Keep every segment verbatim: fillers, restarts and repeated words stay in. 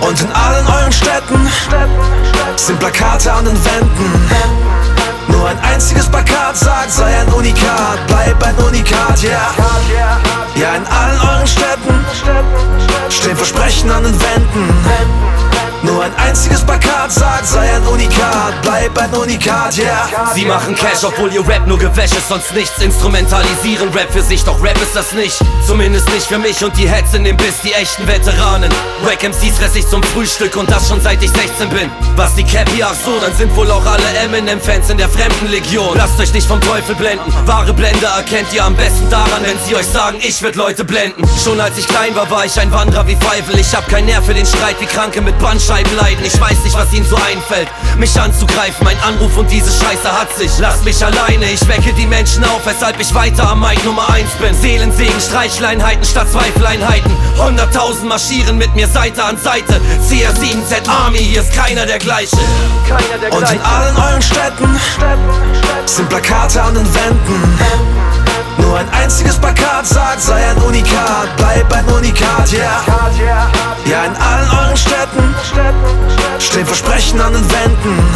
Und in allen euren Städten sind Plakate an den Wänden. Nur ein einziges Plakat sagt, sei ein Unikat, bleib ein Unikat, ja yeah. Ja, in allen euren Städten stehen Versprechen an den Wänden. Nur ein einziges Plakat sagt, sei ein Unikat, bleib ein Unikat, ja yeah. Sie machen Cash, obwohl ihr Rap nur Gewäsch ist, sonst nichts. Instrumentalisieren Rap für sich, doch Rap ist das nicht. Zumindest nicht für mich und die Heads in dem Biss, die echten Veteranen. Wack M Cs fress ich zum Frühstück und das schon seit ich sechzehn bin. Was die Cap hier, ach so, dann sind wohl auch alle Eminem-Fans in der Fremdenlegion. Lasst euch nicht vom Teufel blenden, wahre Blende erkennt ihr am besten daran, wenn sie euch sagen, ich würd Leute blenden. Schon als ich klein war, war ich ein Wanderer wie Pfeifel. Ich hab kein Nerv für den Streit wie Kranke mit Bandscheiben leiden. Ich weiß nicht, was ihnen so einfällt, mich anzugreifen. Mein Anruf und diese Scheiße hat sich. Lasst mich alleine, ich wecke die Menschen auf, weshalb ich weiter am Mic Nummer eins bin. Seelensegen, Streicheleinheiten statt Zweifeleinheiten. Hunderttausend marschieren mit mir Seite an Seite. C R sieben Z Army, hier ist keiner der gleiche. Keiner der Und in allen euren Städten sind Plakate an den Wänden. Nur ein einziges Plakat sagt, sei ein Unikat, bleib ein Unikat, ja yeah. Ja, in allen euren Städten stehen Versprechen an den Wänden.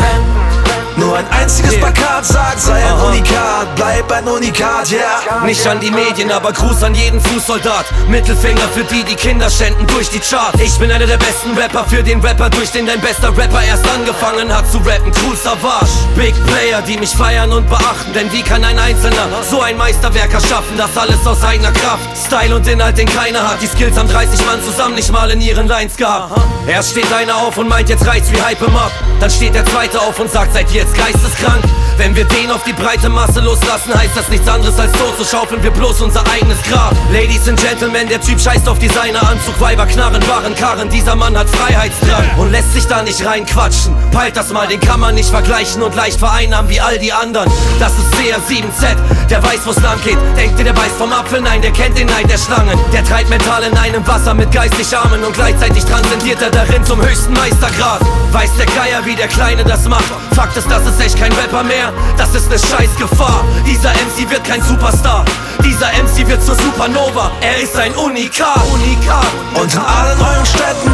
Nur ein einziges Plakat sagt, sei ein Unikat, bleib ein Unikat, ja yeah. Nicht an die Medien, aber Gruß an jeden Fußsoldat. Mittelfinger für die, die Kinder schänden durch die Charts. Ich bin einer der besten Rapper für den Rapper, durch den dein bester Rapper erst angefangen hat zu rappen. Cool Savage, Big Player, die mich feiern und beachten. Denn wie kann ein Einzelner so ein Meisterwerk erschaffen? Das alles aus eigener Kraft, Style und Inhalt, den keiner hat. Die Skills haben dreißig Mann zusammen nicht mal in ihren Lines gehabt. Erst steht einer auf und meint, jetzt reicht's, wie hype em up. Dann steht der zweite auf und sagt, seid ihr jetzt geisteskrank? Wenn wir den auf die breite Masse loslassen, heißt das nichts anderes als tot, so schaufeln wir bloß unser eigenes Grab. Ladies and Gentlemen, der Typ scheißt auf Designeranzug, Weiber knarren, waren Karren, dieser Mann hat Freiheitsdrang und lässt sich da nicht reinquatschen. Peilt das mal, den kann man nicht vergleichen und leicht vereinnahmen wie all die anderen. Das ist C R sieben Z, der weiß, wo's lang geht. Denkt ihr, der beißt vom Apfel? Nein, der kennt den Neid der Schlangen. Der treibt mental in einem Wasser mit geistig Armen und gleichzeitig transzendiert er darin zum höchsten Meistergrad. Weiß der Geier, wie der Kleine das macht. Fakt ist, das ist echt kein Rapper mehr, das ist ne Scheißgefahr. Dieser M C wird kein Superstar, dieser M C wird zur Supernova. Er ist ein Unikat, Unikat. Und in allen euren Städten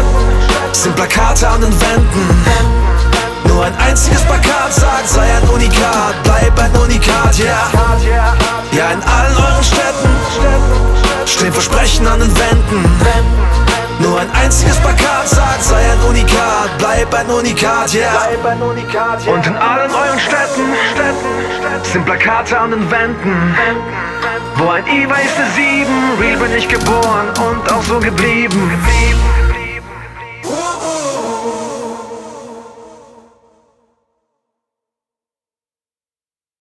sind Plakate an den Wänden. Nur ein einziges Plakat sagt, sei ein Unikat, bleib ein Unikat, ja yeah. Ja, in allen euren Städten stehen Versprechen an den Wänden. Nur ein einziges Plakat sagt, sei ein Unikat, bleib ein Unikat, ja yeah. Und in allen euren Städten sind Plakate an den Wänden. Wo ein I war, ist eine sieben, real bin ich geboren und auch so geblieben.